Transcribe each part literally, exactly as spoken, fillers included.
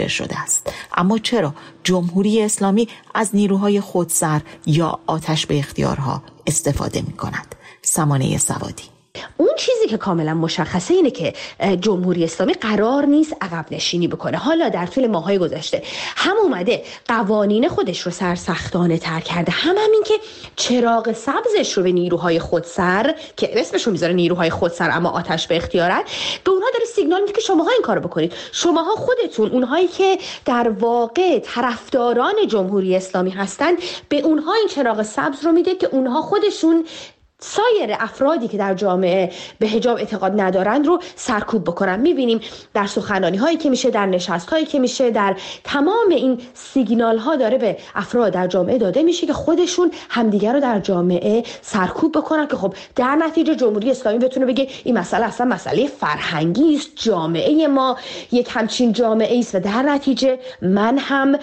شده است. اما چرا جمهوری اسلامی از نیروهای خودسر یا آتش به اختیارها استفاده می کند؟ سمانه سوادی. اون چیزی که کاملا مشخصه اینه که جمهوری اسلامی قرار نیست عقب نشینی بکنه. حالا در طول ماهای گذشته هم اومده قوانین خودش رو سرسختانه تر کرده، هم همین که چراغ سبزش رو به نیروهای خودسر که اسمش رو میذاره نیروهای خودسر اما آتش به اختیارن، به اونها داره سیگنال میده که شماها این کارو بکنید. شماها خودتون، اونهایی که در واقع طرفداران جمهوری اسلامی هستن، به اونها این چراغ سبز رو میده که اونها خودشون سایر افرادی که در جامعه به حجاب اعتقاد ندارند رو سرکوب بکنن. میبینیم در سخنرانی هایی که میشه، در نشست هایی که میشه، در تمام این سیگنال ها داره به افراد در جامعه داده میشه که خودشون همدیگر رو در جامعه سرکوب بکنن که خب در نتیجه جمهوری اسلامی بتونه بگه این مسئله اصلا مسئله فرهنگی است، جامعه ما یک همچین جامعه است و در نتیجه من هم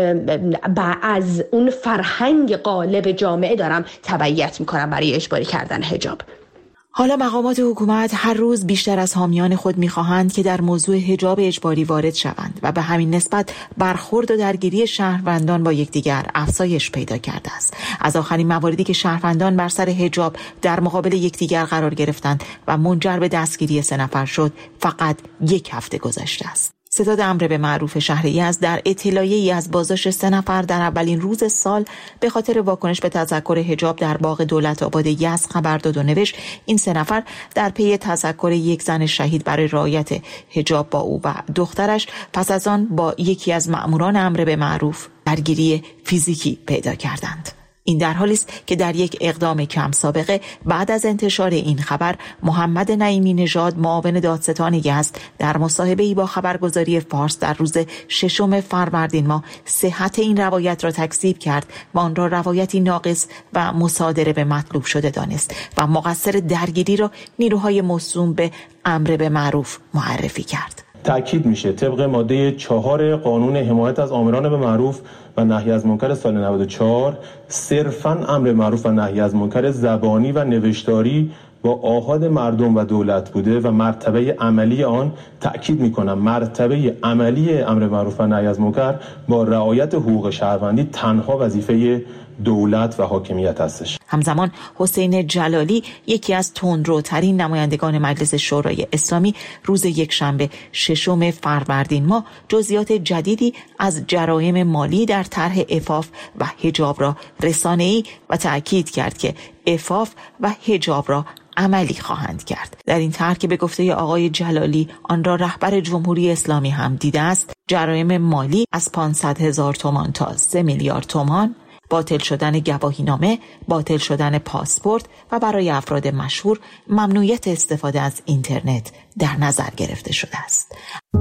از اون فرهنگ غالب جامعه دارم تبعیت میکنم برای اجباری کردن حجاب. حالا مقامات حکومت هر روز بیشتر از حامیان خود می‌خواهند که در موضوع حجاب اجباری وارد شوند و به همین نسبت برخورد و درگیری شهروندان با یکدیگر افزایش پیدا کرده است. از آخرین مواردی که شهروندان بر سر حجاب در مقابل یکدیگر قرار گرفتند و منجر به دستگیری سه نفر شد، فقط یک هفته گذشته است. ستاد امر به معروف شهر یزد در اطلاعیه‌ای از بازداشت سه نفر در اولین روز سال به خاطر واکنش به تذکر حجاب در باغ دولت آباد یزد خبر داد و نوشت این سه نفر در پی تذکر یک زن شهید برای رعایت حجاب با او و دخترش پس از آن با یکی از مأموران امر به معروف درگیری فیزیکی پیدا کردند. این در حالی است که در یک اقدام کم سابقه بعد از انتشار این خبر، محمد نعیمی نژاد معاون دادستان یزد در مصاحبه‌ای با خبرگزاری فارس در روز ششم فروردین ماه صحت این روایت را تکذیب کرد و آن را روایتی ناقص و مصادره به مطلوب شده دانست و مقصر درگیری را نیروهای موسوم به امر به معروف معرفی کرد. تأکید میشه طبق ماده چهار قانون حمایت از آمران به معروف و نهی از منکر سال نود و چهار صرفاً امر معروف و نهی از منکر زبانی و نوشتاری با آحاد مردم و دولت بوده و مرتبه عملی آن، تأکید میکنم مرتبه عملی امر معروف و نهی از منکر با رعایت حقوق شهروندی تنها وظیفه دولت و حاکمیت هستش. همزمان حسین جلالی، یکی از تندروترین نمایندگان مجلس شورای اسلامی، روز یکشنبه ششم فروردین ماه جزئیات جدیدی از جرایم مالی در طرح عفاف و حجاب را رسانه‌ای و تأکید کرد که عفاف و حجاب را عملی خواهند کرد. در این طرح که به گفته آقای جلالی آن را رهبر جمهوری اسلامی هم دیده است، جرایم مالی از پانصد هزار تومان تا سه میلیارد تومان، باطل شدن گواهینامه، باطل شدن پاسپورت و برای افراد مشهور ممنوعیت استفاده از اینترنت در نظر گرفته شده است.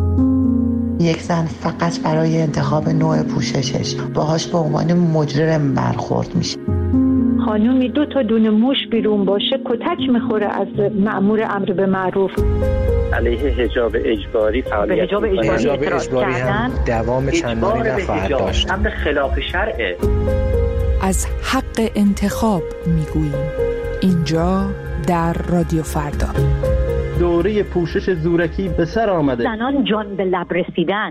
یک زن فقط برای انتخاب نوع پوششش باهاش به عنوان مجرم برخورد میشه. خانومی دو تا دونه موش بیرون باشه کتک میخوره از مأمور امر به معروف. علیه حجاب اجباری فعالیت حجاب اجباری, حجاب اجباری هم دوام چندانی نخواهد داشت. امر خلاف شرعه. از حق انتخاب میگوییم اینجا در رادیو فردا. دوره پوشش زورکی به سر آمده. زنان جان به لب رسیدن.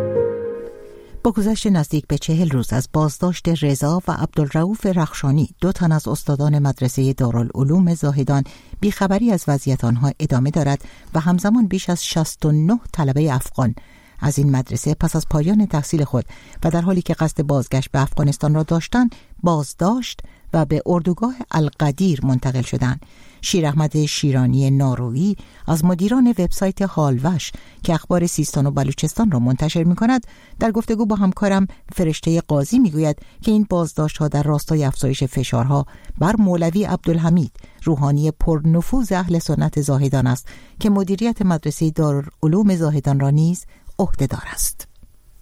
با گذشت نزدیک به چهل روز از بازداشت رضا و عبدالرؤوف رخشانی، دو تن از استادان مدرسه دارالعلوم زاهدان، بیخبری از وضعیت آنها ادامه دارد و همزمان بیش از شصت و نه طلبه افغان از این مدرسه پس از پایان تحصیل خود و در حالی که قصد بازگشت به افغانستان را داشتند بازداشت و به اردوگاه القدیر منتقل شدند. شیر احمد شیرانی نارویی از مدیران وبسایت حالوش که اخبار سیستان و بلوچستان را منتشر می‌کند در گفتگو با همکارم فرشته قاضی می‌گوید که این بازداشت‌ها در راستای افزایش فشارها بر مولوی عبدالحمید، روحانی پرنفوذ اهل سنت زاهدان است که مدیریت مدرسه دارالعلوم زاهدان را نیز عهده‌دار است.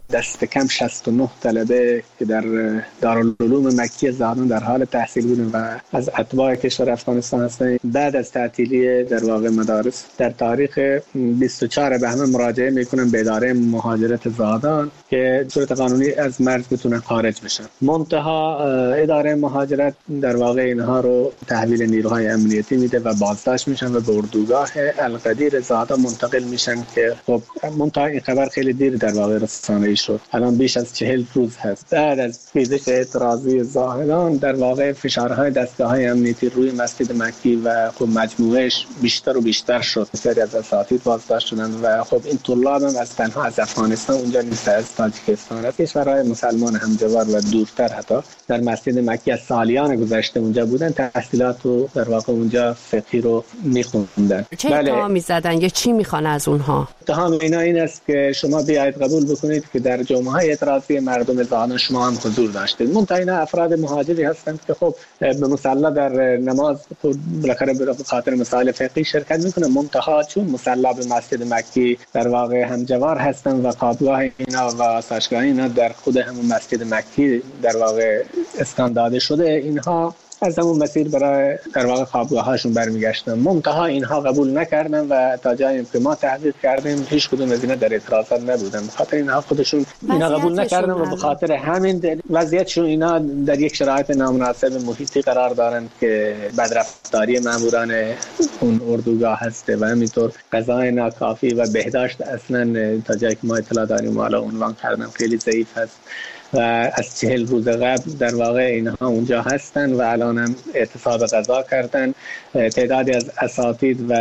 دست کم شصت و نه طلبه که در دارالعلوم مکی زاهدان در حال تحصیل بودن و از اتباع کشور افغانستان هستند، بعد از تعطیلی در واقع مدارس در تاریخ بیست و چهار بهمن مراجعه میکنن به اداره مهاجرت زاهدان که صورت قانونی از مرز بتونن خارج بشن. منتها اداره مهاجرت در واقع اینها رو تحویل نیروهای امنیتی میده و بازداشت میشن و به اردوگاه القدیر زاهدان منتقل میشن که خب منتها این خبر خیلی دیر در واقع رسانه‌ای شد. الان بیش از چهل روز هست بعد از خیزش اعتراضی زاهدان در واقع فشارهای دستگاه‌های امنیتی روی مسجد مکی و خب مجموعهش بیشتر و بیشتر شد. بسیاری از اساتید بازداشت شدند و خب این طلاب هم از تنها از افغانستان اونجا نیست، از تاجیکستان، از کشورهای مسلمان همجوار و دورتر حتی در مسجد مکی از سالیان گذشته اونجا بودن، تحصیلات رو در واقع اونجا فقهی رو میخوندن. چه اتهام میزدن یا چی میخوان از اونها؟ اتهام اینا این است که شما بیایید قبول بکنید که در جمعه‌های اعتراضی مردم زاهدان شما هم حضور داشتید. منتها اینا افراد مهاجری هستند که خب به مصلی در نماز خود بالاخره به خاطر مسائل فقهی شرکت میکنن، منتها چون مصلی به مسجد مکی در واقع همجوار هستند و خوابگاه اینا و آسایشگاه اینا در خود همون مسجد مکی در واقع اسکان داده شده، اینها از همون مسیر برای در واقع خوابگاه هاشون برمیگشتن. منتها اینها قبول نکردن و تا جایی که ما تحقیق کردیم هیچ کدوم از اینا در اعتراضات نبودن. به خاطر اینها خودشون اینا قبول نکردن و به خاطر همین وضعیتشون اینا در یک شرایط نامناسب محیطی قرار دارن که بدرفتاری ماموران اون اردوگاه هسته و همینطور غذای ناکافی و بهداشت اصلا تا جایی که ما اطلاع داریم حالا عنوان کردم خیلی ضعیف هست و از چهل روز قبل در واقع اینها اونجا هستن و الان هم اعتصاب غذا کردن. تعدادی از اساتید و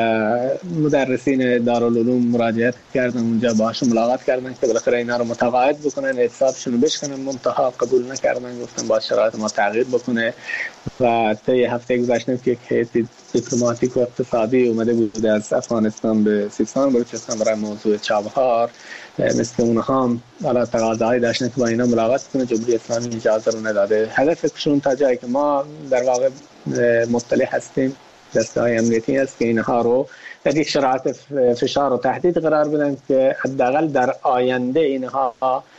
مدرسین دارالعلوم مراجعت کردن اونجا، باهاشون ملاقات کردن که بالاخره اینا رو متقاعد بکنن، اعتصابشون رو بشکنن، منتها قبول نکردن، گفتن با شرایط ما تغییر بکنه و طی هفته گذشته که یک هیئت دیپلماتیک و اقتصادی اومده بود از افغانستان به سیستان بلوچستان برای موضوع چابهار، مثل اونها هم حالا تقاضاهایی داشتن که با اینا ملاقات کنه، جمهوری اسلامی اجازه رو نداده. هدفشون تا جایی که ما در واقع مطلع هستیم دسته‌های امنیتی است که اینها رو در یک شرایط فشار و تهدید قرار بدن که حداقل در آینده اینها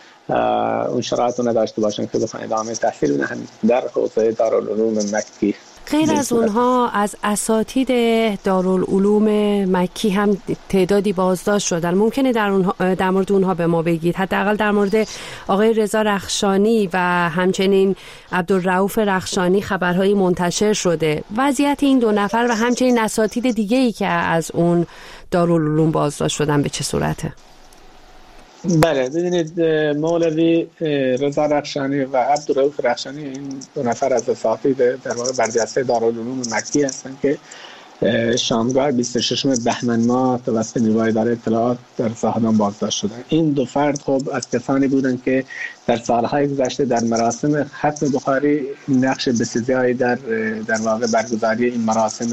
اون شرایط رو نداشته باشن که بخواهن ادامه تحصیل بدن در حوزه دارالعلوم مکی. غیر از اونها از اساتید دارالعلوم مکی هم تعدادی بازداشت شدن. ممکنه در اونها در مورد اونها به ما بگید، حداقل در مورد آقای رضا رخشانی و همچنین عبدالرؤوف رخشانی خبرهایی منتشر شده. وضعیت این دو نفر و همچنین اساتید دیگه‌ای که از اون دارالعلوم بازداشت شدن به چه صورته؟ بله ببینید، مولوی رضا رخشانی و عبدالرؤوف رخشانی این دو نفر از اساتید در واقع برجسته دارالعلوم مکی هستند که شامگاه بیست و ششم بهمن ماه توسط نیروهای اداره اطلاعات در زاهدان بازداشت شدند. این دو فرد خب از کسانی بودند که در سالهای گذشته در مراسم ختم بخاری نقش بسیاری در در واقع برگزاری این مراسم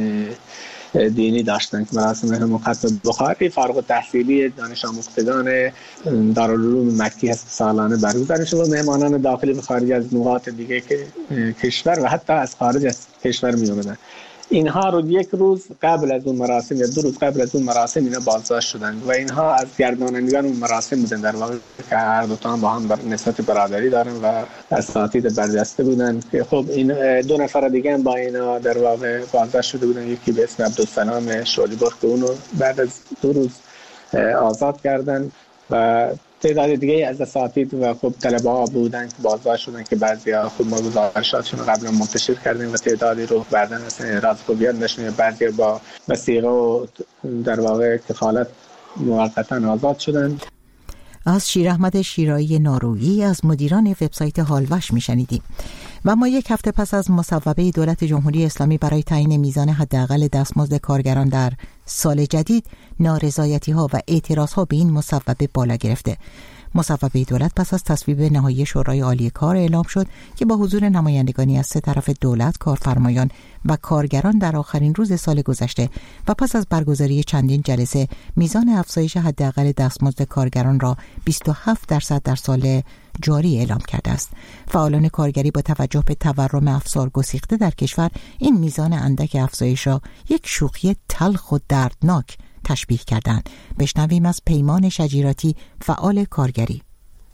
دینی داشتن که مراسم هم ختم بخاری فارغ التحصیلی دانش آموختگان دارالعلوم مکی هست سالانه برگزار میشه و مهمانان داخلی و خارجی از نقاط دیگه که کشور و حتی از خارج از کشور می اومدن. اینها رو یک روز قبل از اون مراسم یا دو روز قبل از اون مراسم اینا بازداشت شدن و اینها از گردانندگان اون مراسم بودن، در واقع که هر دو تا با هم بر نسبت برادری دارن و اساتید برجسته بودن که خب این دو نفر دیگه هم با اینا در واقع بازداشت شده بودن. یکی به اسم عبدالسلام شالیبرخ که اونو بعد از دو روز آزاد کردن و تعداد دیگه از اساتید و خب طلبه‌ها بودن که بازداشت شدن که بعضیا خب ما گزارشاتشون رو قبلا منتشر کردیم و تعدادی رو بعداً از راز خوبیت نشون بعضی با وثیقه و در واقع کفالت موقتا آزاد شدن. از شیر احمد شیرایی نارویی از مدیران وبسایت حالوش میشنیدیم. و ما یک هفته پس از مصوبه دولت جمهوری اسلامی برای تعیین میزان حداقل دستمزد کارگران در سال جدید، نارضایتی‌ها و اعتراض‌ها به این مصوبه بالا گرفته. مصوبه دولت پس از تصویب نهایی شورای عالی کار اعلام شد که با حضور نمایندگانی از سه طرف دولت، کارفرمایان و کارگران در آخرین روز سال گذشته و پس از برگزاری چندین جلسه میزان افزایش حداقل دستمزد کارگران را بیست و هفت درصد در سال جاری اعلام کرده است. فعالان کارگری با توجه به تورم افزار گسیخته در کشور این میزان اندک افزایش را یک شوخی تلخ و دردناک تشبیه کردند. بشنویم از پیمان شجیراتی، فعال کارگری.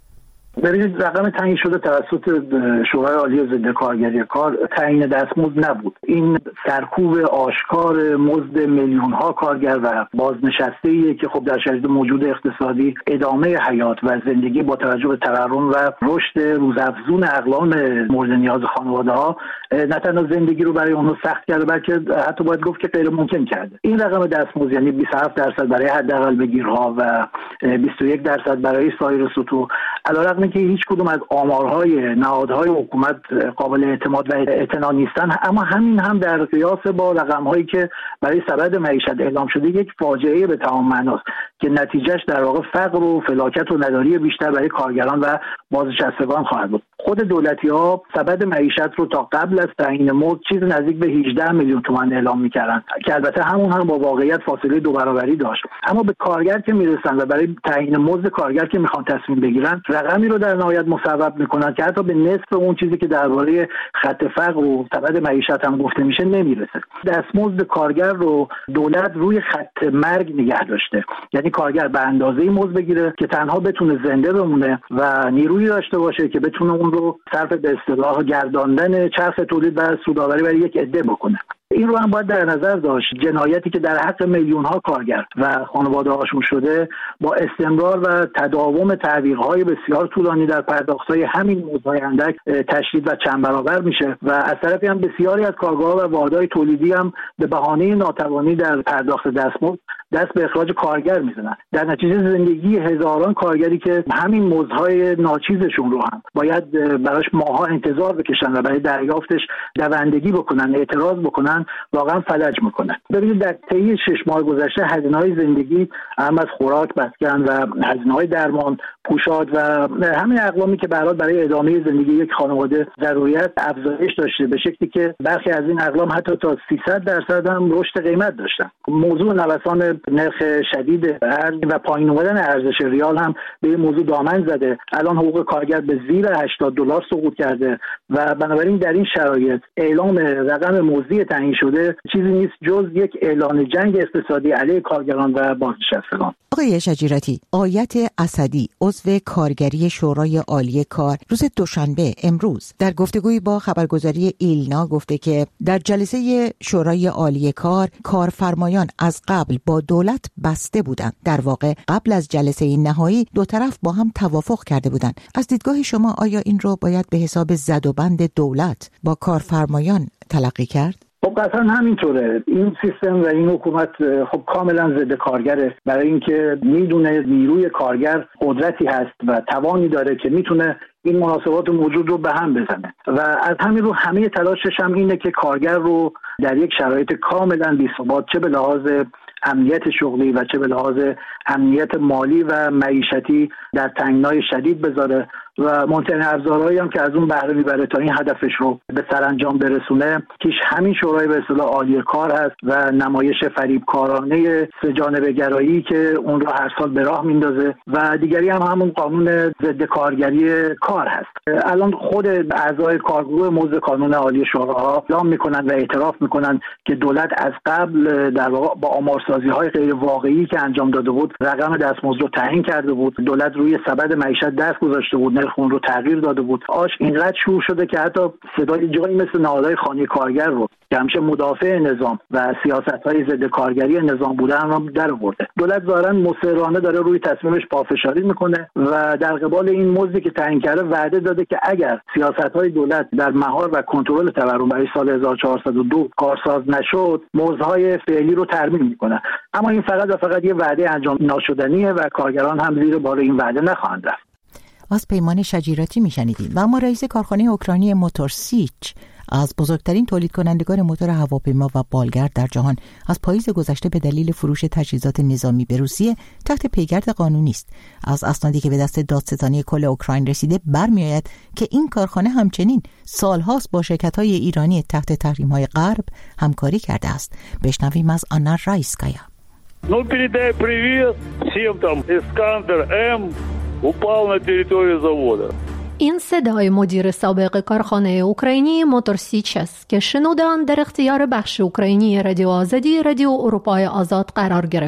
ببینید رقم تعیین شده توسط شورای عالی ضد کارگری کار تعیین دستمزد نبود. این سرکوب آشکار مزد میلیون ها کارگر و بازنشسته‌ایه که خب در شرایط موجود اقتصادی ادامه حیات و زندگی با توجه به تورم و رشد روزافزون اقلام مورد نیاز خانواده‌ها نه تنها زندگی رو برای اونها سخت کرده بلکه حتی باید گفت که غیر ممکن کرده. این رقم دستمزد یعنی بیست و هفت درصد برای حداقل بگیرها و بیست و یک درصد برای سایر سطوح، علیرغم که هیچ کدوم از آمارهای نهادهای حکومت قابل اعتماد و اعتنا نیستن، اما همین هم در قیاس با رقم‌هایی که برای سبد معیشت اعلام شده یک فاجعه به تمام معناست که نتیجهش در واقع فقر و فلاکت و نداری بیشتر برای کارگران و بازنشستگان خواهد بود. خود دولتی‌ها سبد معیشت رو تا قبل از تعیین مزد چیز نزدیک به هجده میلیون تومان اعلام می‌کردن که البته همون هم با واقعیت فاصله دو برابری داشت، اما به کارگر که میرسن و برای تعیین مزد کارگر که میخوان تصمیم بگیرن رقمی رو در نهایت مصوب میکنن که حتی به نصف اون چیزی که درباره خط فقر و سبد معیشت هم گفته میشه نمیرسه. دستمزد کارگر رو دولت روی خط مرگ نگه داشته، یعنی کارگر به اندازه مزد بگیره که تنها بتونه زنده بمونه و نیرویی داشته باشه که بتونه اون رو صرف به اصطلاح گرداندن چرخ تولید و سودآوری برای یک عده بکنه. این رو هم باید در نظر داشت. جنایتی که در حق میلیون ها کارگر و خانواده هاشون شده با استمرار و تداوم تعویق‌های بسیار طولانی در پرداخت‌های همین مزدهای اندک تشدید و چند برابر میشه و از طرفی هم بسیاری از کارگرها و واحدهای تولیدی هم به بهانه ناتوانی در پرداخت دستمزد دست به اخراج کارگر میزنن. در نتیجه زندگی هزاران کارگری که همین مزدهای ناچیزشون رو هم باید براش ماها انتظار بکشن و برای دریافتش دوندگی بکنن، اعتراض بکنن، واقعا فلج میکنن. ببینید در طی شش ماه گذشته هزینه‌های زندگی هم از خوراک، مسکن و هزینه‌های درمان، پوشاک و همین اقلامی که به هر حال برای ادامه زندگی یک خانواده ضرورت افزایش داشته، به شکلی که برخی از این اقلام حتی تا سیصد درصد هم رشد قیمت داشتن. موضوع نوسان نرخ شدید ارز و پایین اومدن ارزش ریال هم به این موضوع دامن زده. الان حقوق کارگر به زیر هشتاد دلار سقوط کرده و بنابراین در این شرایط اعلام رقم موضوعی تعیین شده چیزی نیست جز یک اعلان جنگ اقتصادی علیه کارگران و بازنشستگان. آقای شجیراتی، آیت اسدی عضو کارگری شورای عالی کار روز دوشنبه امروز در گفتگویی با خبرگزاری ایلنا گفته که در جلسه شورای عالی کار کارفرمایان از قبل با دولت بسته بودند. در واقع قبل از جلسه نهایی دو طرف با هم توافق کرده بودند. از دیدگاه شما آیا این رو باید به حساب زدوبند دولت با کارفرمایان تلقی کرد؟ خب قطعا همینطوره. این سیستم و این حکومت خب کاملا ضد کارگره، برای اینکه میدونه نیروی کارگر قدرتی هست و توانی داره که میتونه این مناسبات موجود رو به هم بزنه و از همین رو همه تلاشش هم اینه که کارگر رو در یک شرایط کاملا بی‌ثبات، چه به لحاظ امنیت شغلی و چه به لحاظ امنیت مالی و معیشتی، در تنگنای شدید بذاره و مهمترین ابزارهایی هم که از اون بهره میبره تا این هدفش رو به سرانجام برسونه کیش همین شورای به اصطلاح عالی کار هست و نمایش فریبکارانه سه جانبه گرایی که اون رو هر سال به راه میندازه و دیگری هم همون قانون ضد کارگری کار هست. الان خود اعضای کارگروه مزد کانون عالی شوراها اعلام میکنن و اعتراف میکنن که دولت از قبل در واقع با آمارسازی های غیر واقعی که انجام داده بود رقم دستمزد رو تعیین کرده بود. دولت روی سبد معیشت دست گذاشته بود، نرخ اون رو تغییر داده بود. آش اینقدر شور شده که حتی صدای جایی مثل نهادهای خانه کارگر رو که همیشه مدافع نظام و سیاست‌های ضد کارگری نظام بودن هم در آورده. دولت ظاهراً مصرانه داره روی تصمیمش پافشاری میکنه و در قبال این مزدی که تعیین کرده وعده داده که اگر سیاست‌های دولت در مهار و کنترل تورم برای سال هزار و چهارصد و دو کارساز نشد، مزدهای فعلی رو ترمیم میکنه. اما این فقط و فقط یه وعده انجام ناشدنیه و کارگران هم زیر بار این وعده نخواهند رفت. از پیمان شجیراتی میشنیدیم. و اما رئیس کارخانه اوکراینی موتور سیچ از بزرگترین تولید کنندگان موتور هواپیما و بالگرد در جهان از پاییز گذشته به دلیل فروش تجهیزات نظامی به روسیه تحت پیگرد قانونی است. از اسنادی که به دست دادستانی کل اوکراین رسیده برمیآید که این کارخانه همچنین سالهاست با شرکت‌های ایرانی تحت تحریم‌های غرب همکاری کرده است. بشنویم از آنا رایسکایا. Ну передай привет всем там Искандер М упал на территорию завода. این صدای مدیر سابق کارخانه اوکراینی موتورسیچ است که شنودن در اختیار بخش اوکراینی رادیو آزادی رادیو اروپای آزاد قرار گرفته.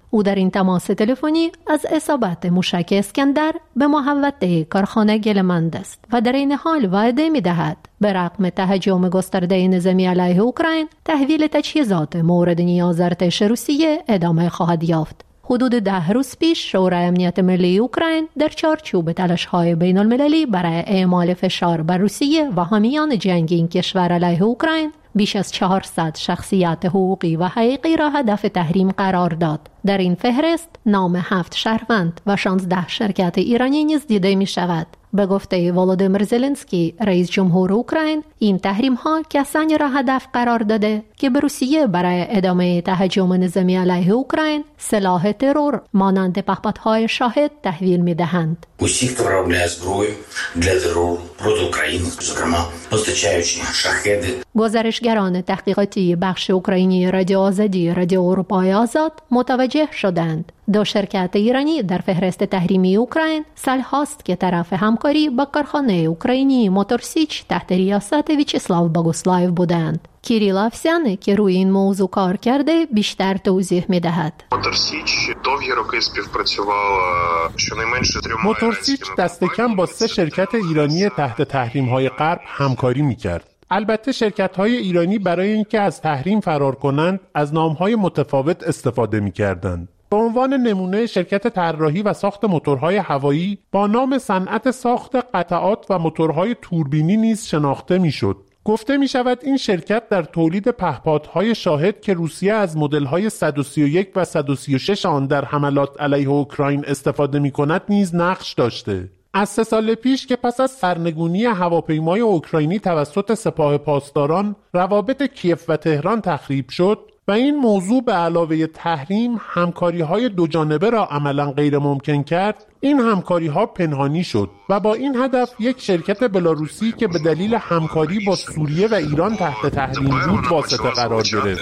او در این تماس تلفنی از اصابت موشک اسکندر به محوطه کارخانه گلمند است و در این حال وعده می‌دهد به رغم تهاجم گسترده نظامی علیه اوکراین تحویل تجهیزات مورد نیاز ارتش روسیه ادامه خواهد یافت. حدود ده روز پیش شورای امنیت ملی اوکراین در چارچوب تلاش‌های بین‌المللی برای اعمال فشار بر روسیه و حامیان جنگ این کشور علیه اوکراین بیش از چهارصد شخصیت حقوقی و حقیقی را هدف تحریم قرار داد. در این فهرست نام هفت شهروند و شانزده شرکت ایرانی نیز دیده می شود. به گفته ولودیمیر زلنسکی رئیس جمهور اوکراین، این تحریم ها کسانی را هدف قرار داده که به روسیه برای ادامه تهاجم نظامی علیه اوکراین سلاح ترور مانند پهپادهای شاهد تحویل می دهند. Усі, хто виробляє зброю для терору проти України, зокрема постачаючи шахеди. گزارشگران تحقیقاتی بخش اوکراینی رادیو آزادی رادیو اروپای آزاد متوجه شدند دو شرکت ایرانی در فهرست تحریمی اوکراین سال هاست که طرف همکاری با کارخانه اوکراینی موتورسیچ تحت ریاست ویچسلاو بوگوسلایف بودند. کیریل افسیانی که روی این موضوع کار کرده بیشتر توضیح می‌دهد. موتورسیچ довгі роки співпрацювала щонайменше трьома. موتورسیچ دست کم با سه شرکت ایرانی تحت تحریم‌های غرب همکاری می‌کرد. البته شرکت‌های ایرانی برای اینکه از تحریم فرار کنند از نام‌های متفاوت استفاده می‌کردند. به عنوان نمونه شرکت طراحی و ساخت موتورهای هوایی با نام صنعت ساخت قطعات و موتورهای توربینی نیز شناخته می‌شد. گفته می شود این شرکت در تولید پهپادهای شاهد که روسیه از مدل‌های صد و سی و یک و صد و سی و شش آن در حملات علیه اوکراین استفاده می کند نیز نقش داشته. از سه سال پیش که پس از سرنگونی هواپیمای اوکراینی توسط سپاه پاسداران روابط کیف و تهران تخریب شد و این موضوع به علاوه تحریم همکاری‌های دو جانبه را عملاً غیر ممکن کرد، این همکاری‌ها پنهانی شد و با این هدف یک شرکت بلاروسی که به دلیل همکاری با سوریه و ایران تحت تحریم بود واسطه قرار گرفت.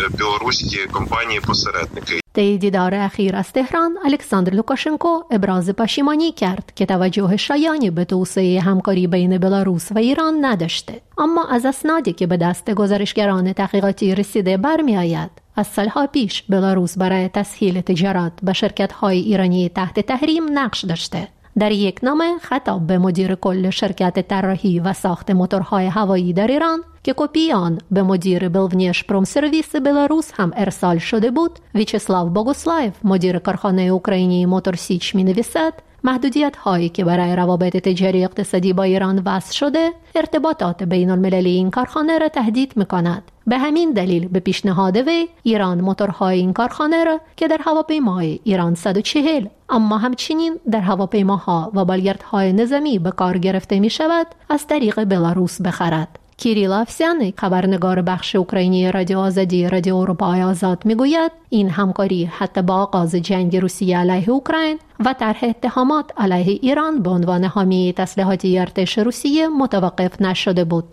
در دیدار اخیر از تهران، الکساندر لوکاشنکو ابراز پشیمانی کرد که توجه شایانی به توسعه همکاری بین بلاروس و ایران نداشته. اما از اسنادی که به دست گزارشگران تحقیقاتی رسیده برمی‌آید، از سالها پیش بلاروس برای تسهیل تجارت با شرکت‌های ایرانی تحت تحریم نقش داشته. در یک نامه خطاب به مدیر کل شرکت طراحی و ساخت موتورهای هوایی در ایران که کپی آن به مدیر بلونیش پروم سرویس بلاروس هم ارسال شده بود، ویچسلاو بوگوسلایف مدیر کارخانه اوکراینی موتورسیچ می‌نویسد محدودیت هایی که برای روابط تجاری اقتصادی با ایران وضع شده ارتباطات بین المللی این کارخانه را تهدید می‌کند. به همین دلیل به پیشنهاد وی ایران موتورهای این کارخانه را که در هواپیمای ایران صد و چهل اما همچنین در هواپیماها و بالگردهای نظامی به کار گرفته می شود از طریق بلاروس بخرد. کیریل افسیانی خبرنگار بخش اوکراینی رادیو آزادی رادیو اروپای آزاد میگوید این همکاری حتی با آغاز جنگ روسیه علیه اوکراین و طرح اتهامات علیه ایران به عنوان حامی تسلیحاتی ارتش روسیه متوقف نشده بود.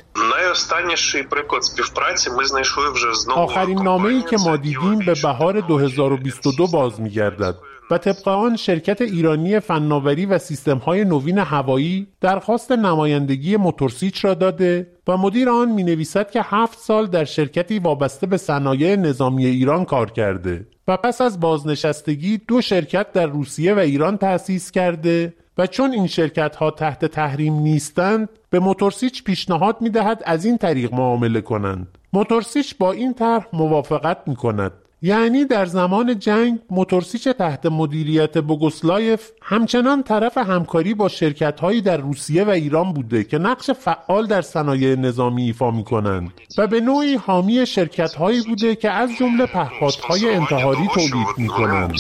آخرین نامه‌ای که ما دیدیم به بهار دو هزار و بیست و دو باز می‌گردد و طبق آن شرکت ایرانی فناوری و سیستم‌های نوین هوایی درخواست نمایندگی موتورسیچ را داده و مدیر آن می‌نویسد که هفت سال در شرکتی وابسته به صنایع نظامی ایران کار کرده و پس از بازنشستگی دو شرکت در روسیه و ایران تأسیس کرده و چون این شرکت‌ها تحت تحریم نیستند به موتورسیچ پیشنهاد می‌دهد از این طریق معامله کنند. موتورسیچ با این طرح موافقت می‌کند. یعنی در زمان جنگ موتورسیچ تحت مدیریت بوگوسلایف همچنان طرف همکاری با شرکت‌هایی در روسیه و ایران بوده که نقش فعال در صنایع نظامی ایفا می‌کنند و به نوعی حامی شرکت‌هایی بوده که از جمله پهپادهای انتحاری تولید می‌کنند.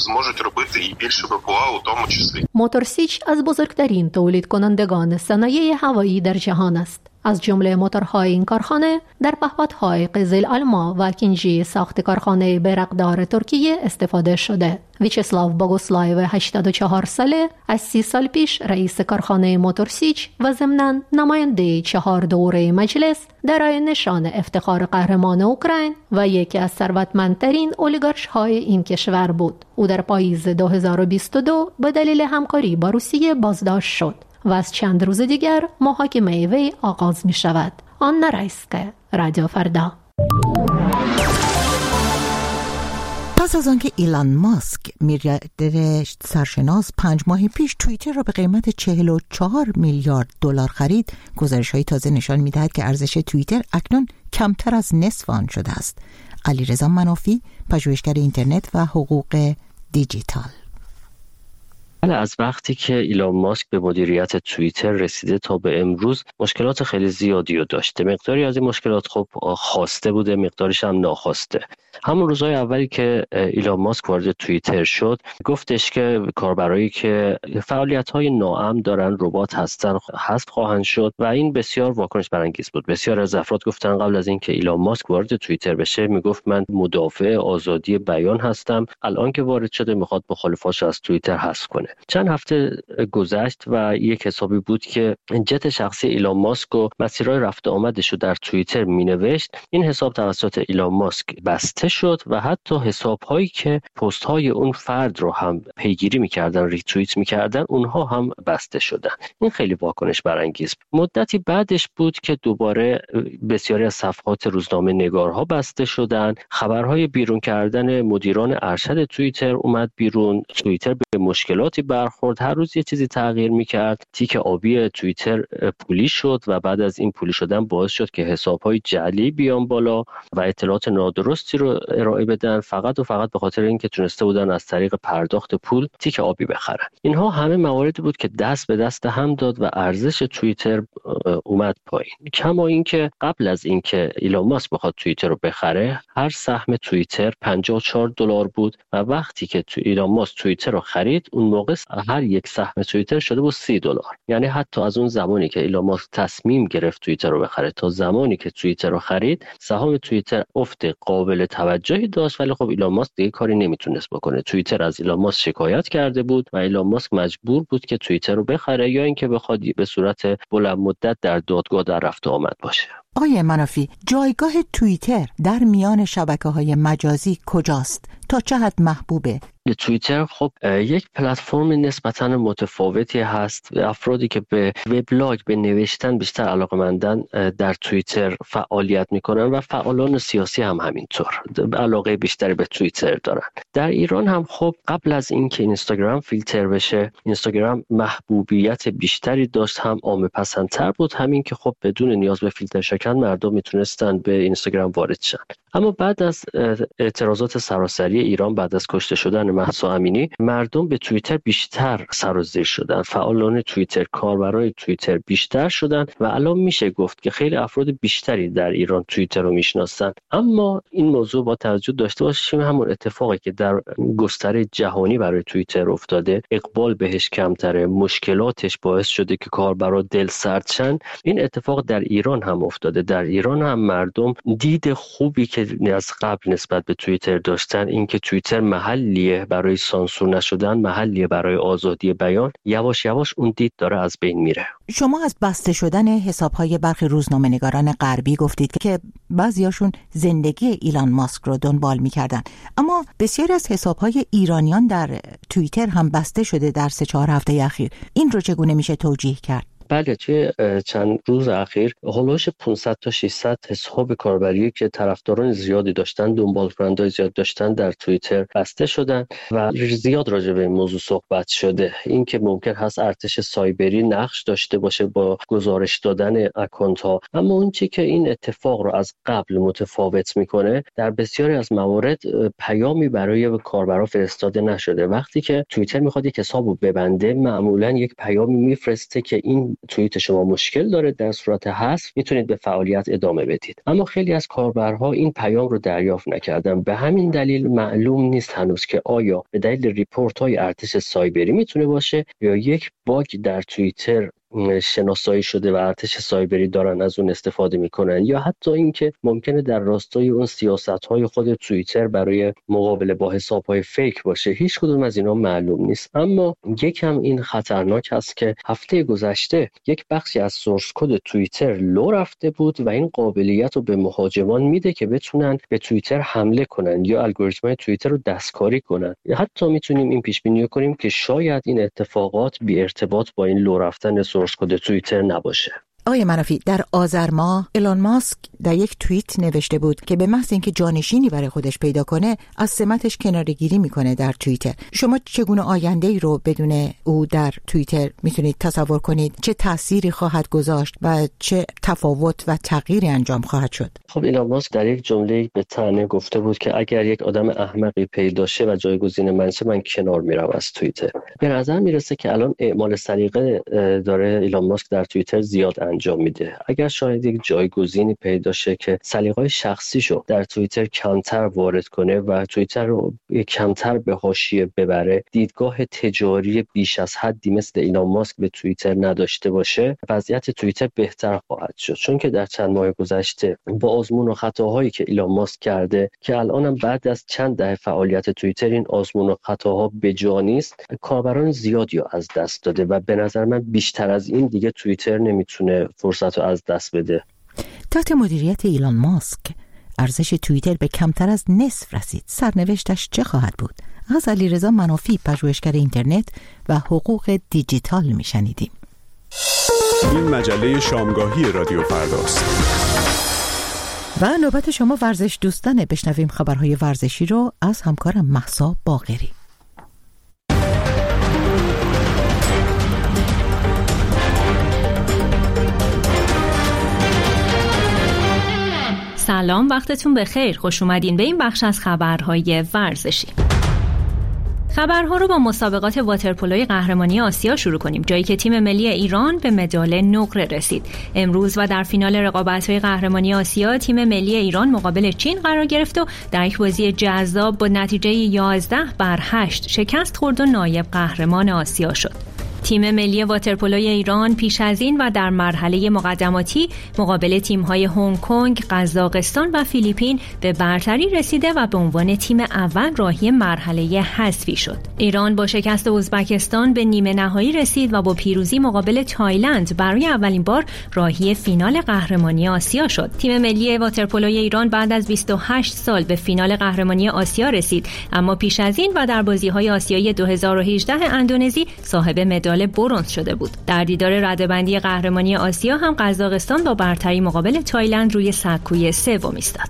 موتورسیچ از بزرگترین تولید کنندگان صنایع هوایی در جهان است. از جمله موتورهای این کارخانه در پهپادهای قزل آلما و کنجی ساخت کارخانه بیرقدار ترکیه استفاده شده. ویچسلاو بوگوسلایف هشتاد و چهار ساله از سی سال پیش رئیس کارخانه موتورسیچ و ضمناً نماینده چهار دوره مجلس دارای نشان افتخار قهرمان اوکراین و یکی از ثروتمندترین اولیگارش‌های این کشور بود. او در پاییز دو هزار و بیست و دو به دلیل همکاری با روسیه بازداشت شد و از چند روز دیگر محاکمه وی آغاز می شود. آن رایسکه، رادیو فردا. پس از آنکه ایلان ماسک میلیاردر سرشناس پنج ماه پیش توییتر را به قیمت چهل و چهار میلیارد دلار خرید، گزارش‌های تازه نشان می‌دهد که ارزش توییتر اکنون کمتر از نصف آن شده است. علیرضا منافی، پژوهشگر اینترنت و حقوق دیجیتال. از وقتی که ایلان ماسک به مدیریت توییتر رسیده تا به امروز مشکلات خیلی زیادی رو داشته. مقداری از این مشکلات خب خواسته بوده، مقداریش هم ناخواسته. همون روزهای اولی که ایلان ماسک وارد توییتر شد گفتش که کاربرایی که فعالیت‌های ناامن دارن، ربات هستن، حذف خواهند شد و این بسیار واکنش برانگیز بود. بسیار از افراد گفتن قبل از اینکه ایلان ماسک وارد توییتر بشه میگفت من مدافع آزادی بیان هستم، الان که وارد شده میخواد مخالفاش از توییتر حذف کنه. چند هفته گذشت و یک حسابی بود که جت شخصی ایلان ماسک و مسیرهای رفت آمدش رو در توییتر مینوشت. این حساب توسط ایلان ماسک بسته شد و حتی حساب‌هایی که پست‌های اون فرد رو هم پیگیری می‌کردن، ریتوییت می‌کردن، اونها هم بسته شدن. این خیلی واکنش برانگیز بود. مدتی بعدش بود که دوباره بسیاری از صفحات روزنامه نگارها بسته شدن. خبرهای بیرون کردن مدیران ارشد توییتر اومد بیرون. توییتر به مشکلاتی برخورد، هر روز یه چیزی تغییر می‌کرد. تیک آبی توییتر پولی شد و بعد از این پولی شدن باعث شد که حساب‌های جعلی بیان بالا و اطلاعات نادرستی رو ارائه بدن، فقط و فقط به خاطر اینکه تونسته بودن از طریق پرداخت پول تیک آبی بخرن. اینها همه مواردی بود که دست به دست هم داد و ارزش توییتر اومد پایین. کما اینکه قبل از اینکه ایلان ماسک بخواد توییتر رو بخره، هر سهم توییتر پنجاه و چهار دلار بود و وقتی که تو ایلان ماسک توییتر رو خرید، اون موقع هر یک سهم توییتر شده بود سی دلار. یعنی حتی از اون زمانی که ایلان ماسک تصمیم گرفت توییتر رو بخره تا زمانی که توییتر رو خرید، سهام توییتر افت قابل توجهی داشت، ولی خب ایلان ماسک دیگه کاری نمیتونست بکنه. توییتر از ایلان ماسک شکایت کرده بود و ایلان ماسک مجبور بود که توییتر رو بخره یا اینکه بخواد به صورت بلند مدت در دادگاه در رفت و آمد باشه. آقای منافی، جایگاه توییتر در میان شبکه‌های مجازی کجاست؟ تا چه حد محبوبه؟ توییتر خب یک پلتفرم نسبتاً متفاوتی هست. افرادی که به وبلاگ، به نوشتن بیشتر علاقه‌مندن در توییتر فعالیت میکنن و فعالان سیاسی هم همینطور علاقه بیشتری به توییتر دارن. در ایران هم خب قبل از اینکه اینستاگرام فیلتر بشه، اینستاگرام محبوبیت بیشتری داشت، هم عامه پسندتر بود، همین که خب بدون نیاز به فیلتر شکن مردم میتونستن به اینستاگرام وارد شن. اما بعد از اعتراضات سراسری ایران، بعد از کشته شدن مهسا امینی، مردم به توییتر بیشتر سر و زیر شدن، فعالان توییتر، کاربرای توییتر بیشتر شدن و الان میشه گفت که خیلی افراد بیشتری در ایران توییتر رو میشناسن. اما این موضوع با توجه داشته باشیم همون اتفاقی که در گستره جهانی برای توییتر افتاده، اقبال بهش کمتره، مشکلاتش باعث شده که کاربرا دل سرد شن. این اتفاق در ایران هم افتاده. در ایران هم مردم دید خوبی که از قبل نسبت به توییتر داشتن، اینکه توییتر محلیه برای سانسور نشدن، محلیه برای آزادی بیان، یواش یواش اون دید داره از بین میره. شما از بسته شدن حساب‌های برخی روزنامه‌نگاران غربی گفتید که بعضیاشون زندگی ایلان ماسک رو دنبال می‌کردن، اما بسیاری از حساب‌های ایرانیان در توییتر هم بسته شده در سه چهار هفته اخیر. این رو چگونه میشه توجیه کرد؟ بله، توی چند روز اخیر هولوش پانصد تا ششصد حساب کاربری که طرفداران زیادی داشتن، دنبال کنندگان زیاد داشتن، در توییتر بسته شدن و زیاد راجع به این موضوع صحبت شده. این که ممکن هست ارتش سایبری نقش داشته باشه با گزارش دادن اکانت ها، اما اون چیزی که این اتفاق رو از قبل متفاوت میکنه، در بسیاری از موارد پیامی برای کاربرا فرستاده نشده. وقتی که توییتر میخواد یک حسابو ببنده، معمولا یک پیامی میفرسته که این توییت شما مشکل داره، در صورت حذف میتونید به فعالیت ادامه بدید. اما خیلی از کاربرها این پیام رو دریافت نکردن. به همین دلیل معلوم نیست هنوز که آیا به دلیل ریپورت های ارتش سایبری میتونه باشه یا یک باگ در توییتر شناسایی شده و ارتش سایبری دارن از اون استفاده میکنن، یا حتی اینکه ممکنه در راستای اون سیاست‌های خود توییتر برای مقابله با حساب‌های فیک باشه. هیچ کدوم از اینا معلوم نیست. اما یکم این خطرناک است که هفته گذشته یک بخشی از سورس کد توییتر لو رفته بود و این قابلیت رو به مهاجمان میده که بتونن به توییتر حمله کنن یا الگوریتم‌های توییتر رو دستکاری کنن. حتی میتونیم این پیش بینی کنیم که شاید این اتفاقات بی ارتباط با این لو رفتن سورس کد توییتر نباشه. آقای منافی، در آذر ماه ایلان ماسک در یک توییت نوشته بود که به محض اینکه جانشینی برای خودش پیدا کنه از سمتش کناره‌گیری میکنه در توییتر. شما چگونه آینده‌ای رو بدون او در توییتر میتونید تصور کنید؟ چه تأثیری خواهد گذاشت و چه تفاوت و تغییری انجام خواهد شد؟ خب ایلان ماسک در یک جمله به طعنه گفته بود که اگر یک آدم احمقی پیدا شه و جایگزین من شه من کنار میرم از توییتر. به نظر میرسه که الان اعمال سلیقه داره ایلان ماسک در توییتر زیاد انجام میده. اگر شاید یک جایگزینی پیدا شه که سلیقه‌های شخصیشو در توییتر کمتر وارد کنه و توییتر رو کمتر به حاشیه ببره، دیدگاه تجاری بیش از حدی مثل ایلان ماسک به توییتر نداشته باشه، وضعیت توییتر بهتر خواهد شد. چون که در چند ماه گذشته با آزمون و خطاهایی که ایلان ماسک کرده که الانم بعد از چند دهه فعالیت توییتر این آزمون و خطاها به جا نیست، کاربران زیادی رو از دست داده و به نظر من بیشتر از این دیگه توییتر نمیتونه فرصت رو از دست بده. تحت مدیریت ایلان ماسک ارزش توییتر به کمتر از نصف رسید. سرنوشتش چه خواهد بود؟ از علیرضا منافی، پژوهشگر اینترنت و حقوق دیجیتال میشنیدیم. این مجله شامگاهی رادیو فرداست. و نوبت شما ورزش دوستانه. بشنویم خبرهای ورزشی رو از همکارم مهسا باقری. سلام، وقتتون بخیر. خوش اومدین به این بخش از خبرهای ورزشی. خبرها رو با مسابقات واترپولوی قهرمانی آسیا شروع کنیم، جایی که تیم ملی ایران به مدال نقره رسید. امروز و در فینال رقابت‌های قهرمانی آسیا تیم ملی ایران مقابل چین قرار گرفت و در یک بازی جذاب با نتیجه یازده بر هشت شکست خورد و نایب قهرمان آسیا شد. تیم ملی واترپولوی ایران پیش از این و در مرحله مقدماتی مقابل تیم‌های هنگ کنگ، قزاقستان و فیلیپین به برتری رسیده و به عنوان تیم اول راهی مرحله حذفی شد. ایران با شکست ازبکستان به نیمه نهایی رسید و با پیروزی مقابل تایلند برای اولین بار راهی فینال قهرمانی آسیا شد. تیم ملی واترپولوی ایران بعد از بیست و هشت سال به فینال قهرمانی آسیا رسید، اما پیش از این و در بازی‌های آسیایی دو هزار و هجده اندونزی صاحب مدال برنز شده بود. در دیدار رده‌بندی قهرمانی آسیا هم قزاقستان با برتری مقابل تایلند روی سکوی سوم ایستاد.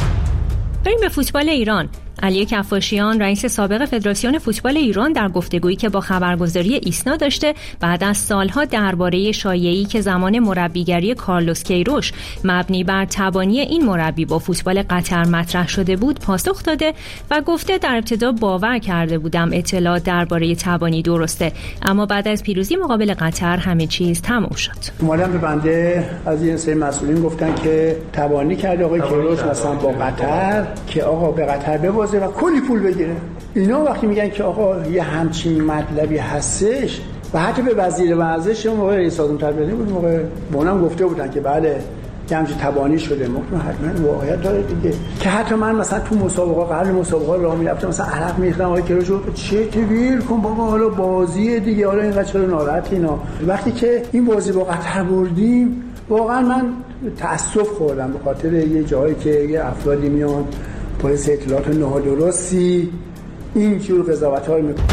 بریم به فوتبال ایران. علی کفاشیان، رئیس سابق فدراسیون فوتبال ایران، در گفتگویی که با خبرگزاری ایسنا داشته بعد از سالها درباره شایعه‌ای که زمان مربیگری کارلوس کیروش مبنی بر تبانی این مربی با فوتبال قطر مطرح شده بود پاسخ داده و گفته در ابتدا باور کرده بودم اطلاع درباره تبانی درسته، اما بعد از پیروزی مقابل قطر همه چیز تمام شد. اومدن به بنده از این سری مسئولین گفتن که تبانی کرده آقای کیروش مثلا با قطر که آقا به قطر ببازه و کلی پول بگیره. اینا وقتی میگن که آقا یه همچین مطلبی هستش و حتی به وزیر ورزش موقع رئیس سازمان تربیتی بود، موقع بونم گفته بودن که بله یه همچین تبانی شده، مطمئن حتما واقعیت داره دیگه. که حتی من مثلا تو مسابقه قبل مسابقه راه میرفتم مثلا عرق میخوردم آقای کیروش گفت چه تویر کن بابا حالا بازی دیگه، حالا اینقدر چرا ناراحتی اینا. وقتی که این بازی با قطر بردیم واقعا من تأسف خوردم به خاطر یه جایی که یه افرادی میان پلیس اطلاعات نادرستی این جور قضاوت‌ها رو می‌کنه.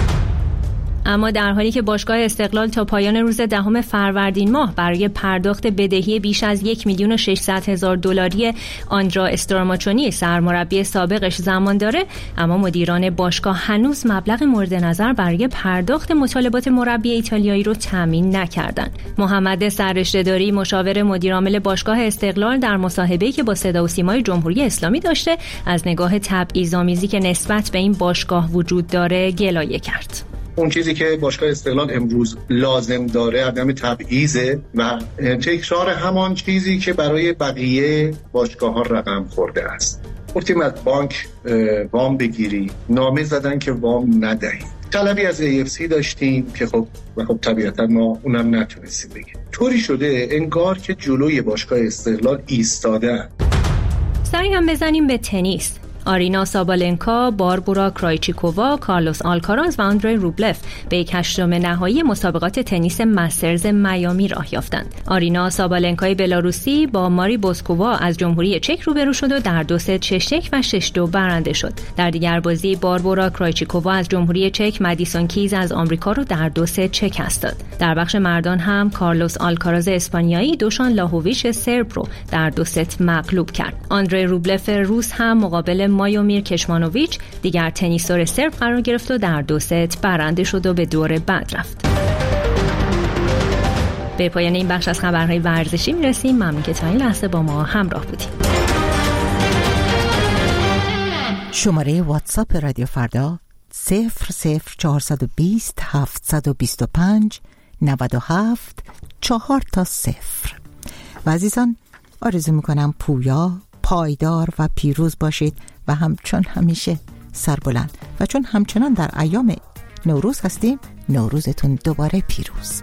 اما در حالی که باشگاه استقلال تا پایان روز دهم فروردین ماه برای پرداخت بدهی بیش از یک میلیون و ششصد هزار دلاری آندرا استراماچونی سرمربی سابقش زمان داره، اما مدیران باشگاه هنوز مبلغ مورد نظر برای پرداخت مطالبات مربی ایتالیایی رو تامین نکردند. محمد سررشته‌داری، مشاور مدیرعامل باشگاه استقلال، در مصاحبه‌ای که با صدا و سیمای جمهوری اسلامی داشته از نگاه تبعیض‌آمیزی که نسبت به این باشگاه وجود داره گلایه کرد. اون چیزی که باشگاه استقلال امروز لازم داره عدم تبعیضه و تکرار همان چیزی که برای بقیه باشگاه‌ها رقم خورده است. گفتیم از بانک وام بگیری، نامه زدن که وام ندهی. طلبی از ای اف سی داشتیم که خب و خب طبیعتا ما اونم نتونستیم بگیم. طوری شده انگار که جلوی باشگاه استقلال ایستاده. سعی هم بزنیم به تنیس. آرینا سابالنکا، باربورا کرایچیکووا، کارلوس آلکاراز و آندری روبلف به یک هشتم نهایی مسابقات تنیس مسترز میامی راه یافتند. آرینا سابالنکای بلاروسی با ماری بوسکووا از جمهوری چک روبرو شد و در دو ست شش یک و شش دو برنده شد. در دیگر بازی باربورا کرایچیکووا از جمهوری چک مدیسون کیز از آمریکا رو در دو ست شکست داد. در بخش مردان هم کارلوس آلکاراز اسپانیایی دوشان لاهوویچ سرب رو در دو ست مغلوب کرد. آندری روبلف روس هم مقابل مایومیر کشمانوویچ دیگر تنیسور سرب قرار گرفت و در دو ست برنده شد و به دور بعد رفت. به پایان این بخش از خبرهای ورزشی میرسیم. ممنون که تا این لحظه با ما همراه بودید. شماره واتساپ رادیو فردا صفر صفر چهارصد و بیست هفتصد و بیست و پنج نود و هفت چهار تا صفر. و عزیزان آرزو میکنم پویا، پایدار و پیروز باشید و همچون همیشه سربلند و چون همچنان در ایام نوروز هستیم، نوروزتون دوباره پیروز.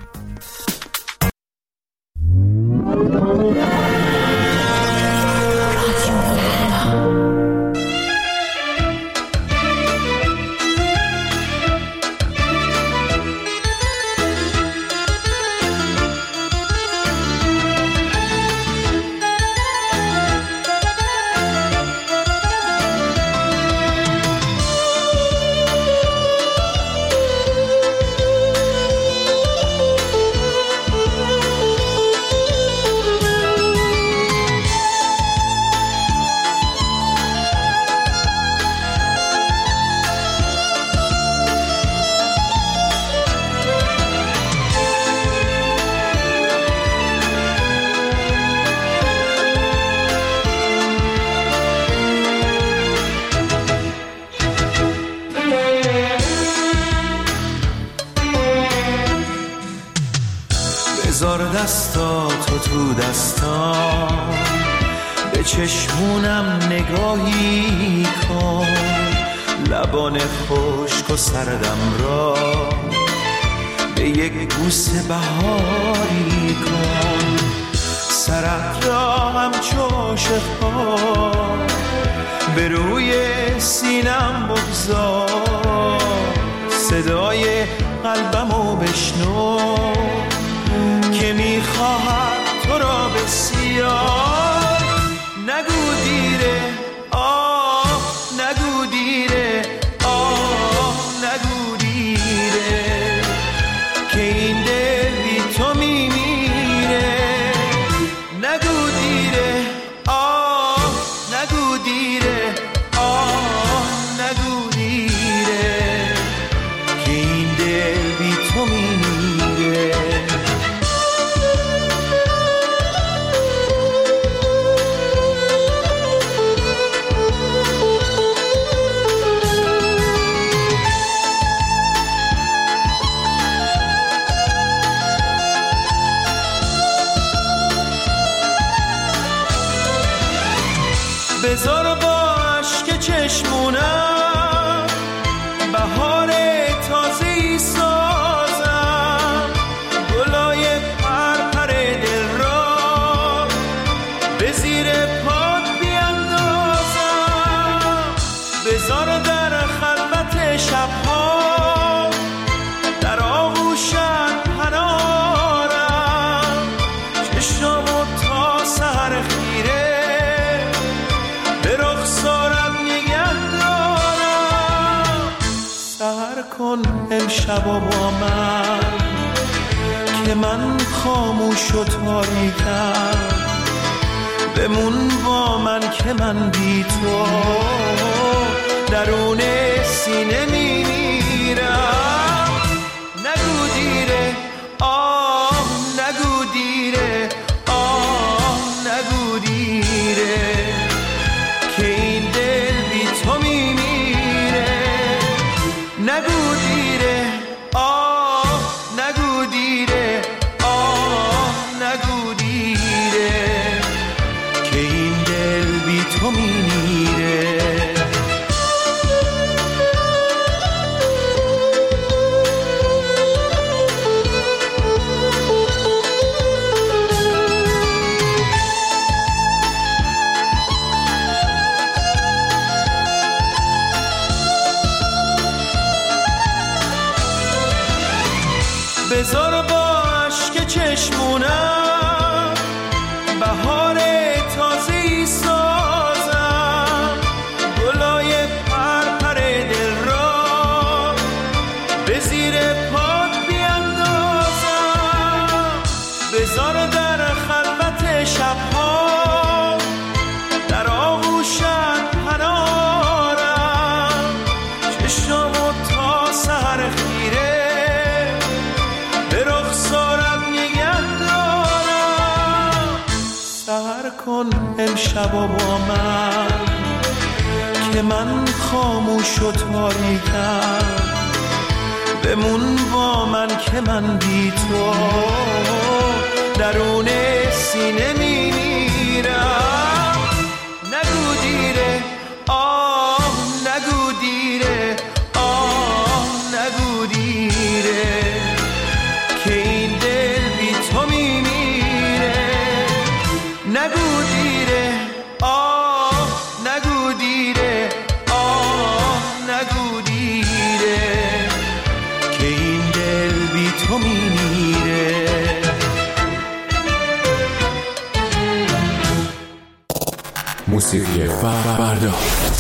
بذار دستاتو تو دستام، به چشمونم نگاهی کن، لبان خشک و سردم را به یک بوس بهاری کن، سرت را همچو شفا به روی سینم بگذار، صدای قلبمو بشنو که میخواهد تو را بسیار. نگو دیره آه، نگو دیره آه، نگو دیره که این دل بی تو میمیره. نگو دیره آه، نگو دیره آه، نگو دیره که این دل بی تو میمیره. بذار با عشق چشمونم بهار تازه‌ای سازم، گلای پرپر دل را به زیر پات بیندازم. بذار در خلوت شبها در آغوشت پنارم، چشمو تا سحر خیره کن امشب با من که من خاموش و تاریکم، بمون با من که من بی تو درون سینه میمیرم. نگو دیره آه، نگو دیره آه، نگو دیره که این دل بی تو میمیره. نگو دیره آه، نگو دیره آه، نگو دیره که این دل بی تو میمیره. کن امشب و با من که من خاموش و تاریکم، بمون با من که من بی تو درون سینه میمیرم. نگو دیره آه نگو دیره آه نگو دیره که این دل بی تو میمیره. نگو دیره آه نگو دیره آه نگو دیره که این دل بی تو میمیره. موسیقی فردا.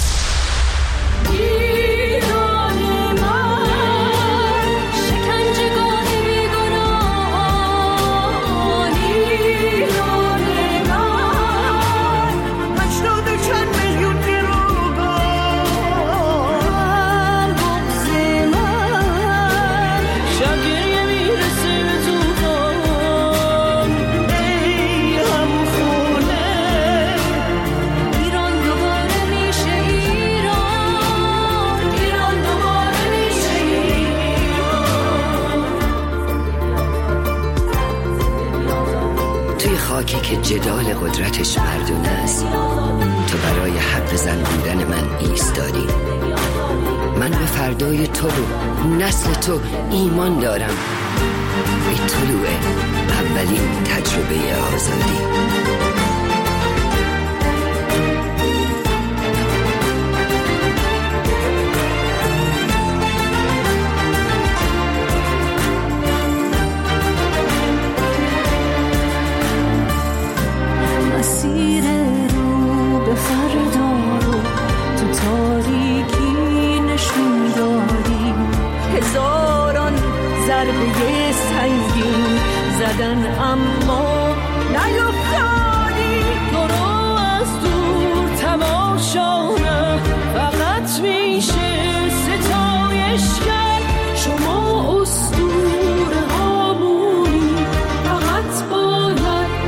خاکی که جدال قدرتش مردونه است، تو برای حق زن بودن من ایستادی. من به فردای تو و نسل تو ایمان دارم. ای طلوع اولین تجربه آزادی. مسیر رو به فردا رو تو تاریکی نشون دادی، هزاران ضربه سنگین زدن اما نیفتادی. تو رو از دور تماشا نه فقط میشه ستایش کرد. شما اسطوره هامونی فقط باید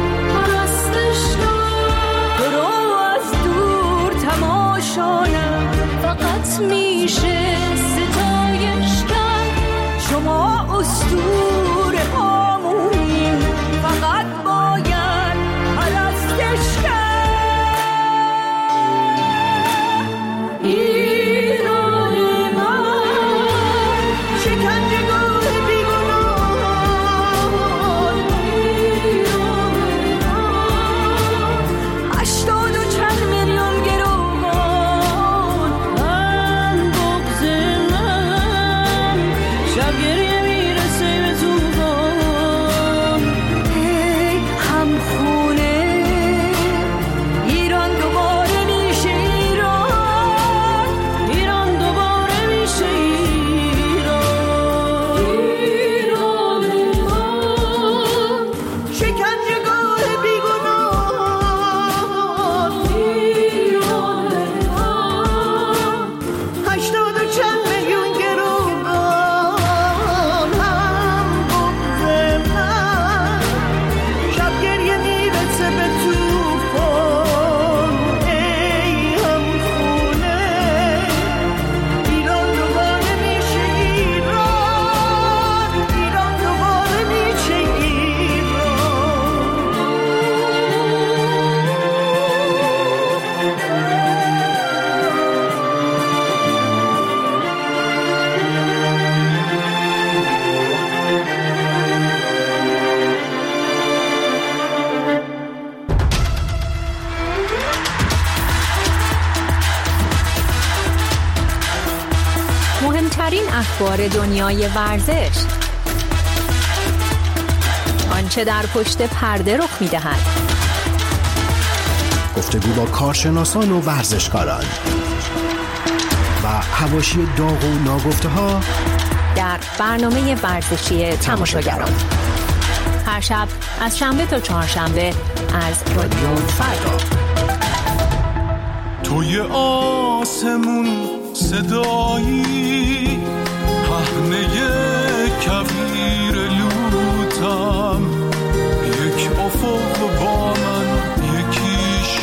فقط میشه ستایش کرد. شما اسطوره هامونین فقط باید پرستش کرد. ایران من شکنجهگاه بیگناهان، ایران من هشتاد و چند میلیون گروه گریه میرسه به توفان. ای همخونه ایران دوباره میشه ایران، ایران دوباره میشه ایران. ایران ما شکنجهگاه بیگناهان، ایران ما هشتاد و چند میلیون گروه مهمترین اخبار دنیای ورزش، آنچه در پشت پرده رخ می‌دهد، گفتگو با کارشناسان و ورزشکاران و حواشی داغ و ناگفته‌ها در برنامه ورزشی تماشاگران. هر شب از شنبه تا چهارشنبه از رادیو فردا. توی آسمون صدایی پهنه کویر لوتم، یک افق با من یکیش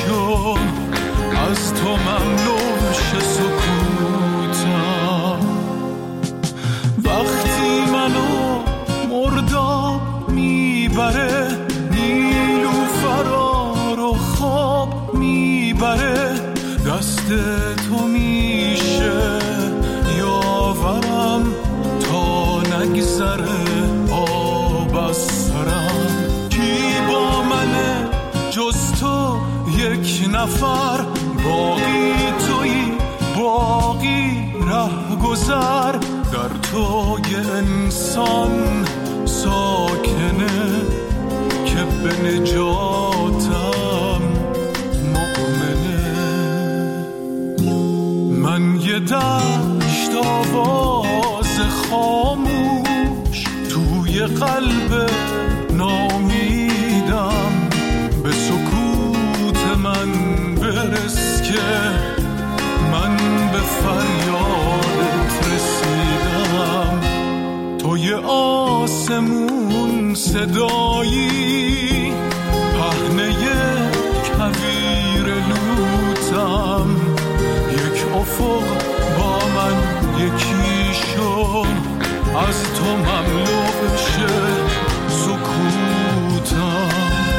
جز تو یک نفر، باقی تویی باقی ره گذر، در تو یه انسان ساکنه که به نجاتم مؤمنه. من یه دشت آواز خاموش توی قلب نامیدم، به سکوت من برس که من به فریادت رسیدم. تو یه آسمون صدایی، پهنه کویر لوتم، یک افق با من یکی شو، از تو مملو بشه سکوتم.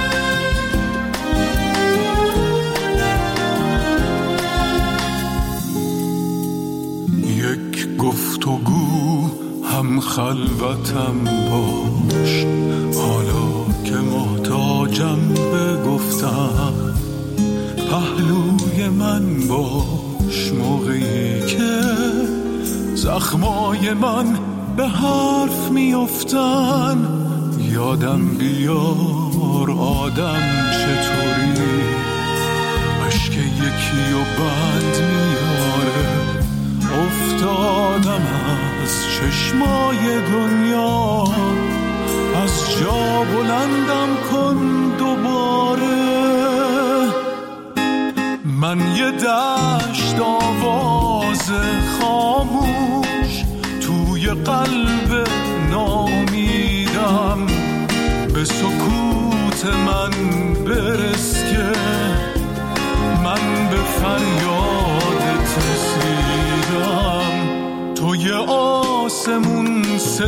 یک گفتگو هم خلوتم باش، حالا که محتاجم به گفتم، پهلوی من باش موقعی که زخمای من به حرف میافتن. یادم بیار آدم چطوری اشک یکی و بند میاره، افتادم از چشمای دنیا، از جا بلندم کن دوباره. من یه دشت آواز خاموش توی قلب نامیدم، به سکوت من برس که من به فریادت رسیدم. تو یه آسمون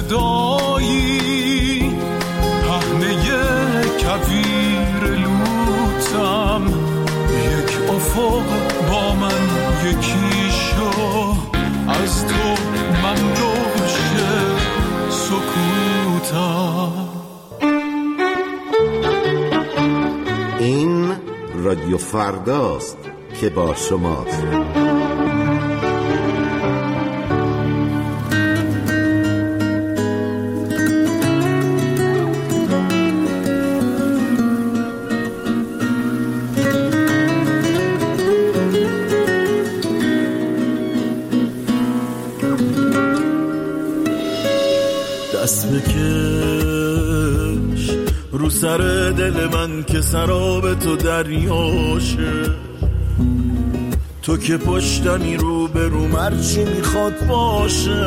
صدایی، پهنه کویر لوتم، یک افق با من یکی شو، از تو مملو بشه سکوتم. این رادیو فرداست که با شماست. دست بکش رو سر دل من که سراب تو دریاشه، تو که پشتمی رو به رو مرچی میخواد باشه.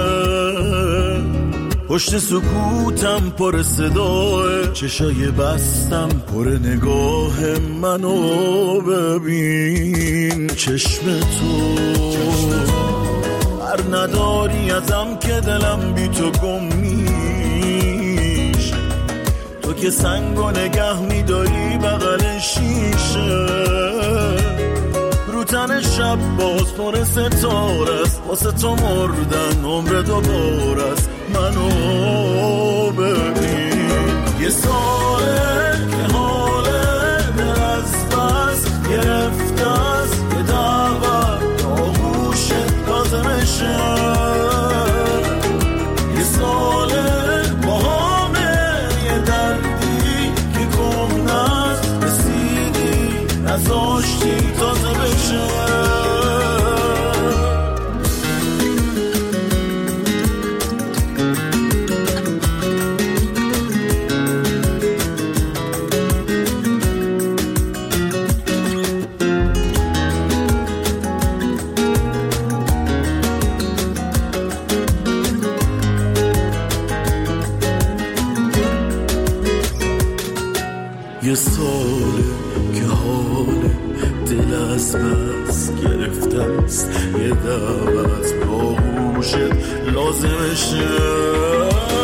پشت سکوتم پر صداه، چشای بستم پر نگاه منو ببین. چشم تو هر نداری ازم که دلم بی تو گم میشه، تو که سنگو نگه میداری بغل شیشه. رو تن شب باز پر ستاره است، واسه تو مردن عمر دوباره است. منو ببین یه ساله که حاله دل از بس گرفته است، یه دعوت آغوشت لازمشه. یه ساله با همه یه دردی که گم نست، رسیدی نزاشتی تازه بشه. یه ساله که حال دل از بس گرفته است، یه دعوت با گوشت لازمشه.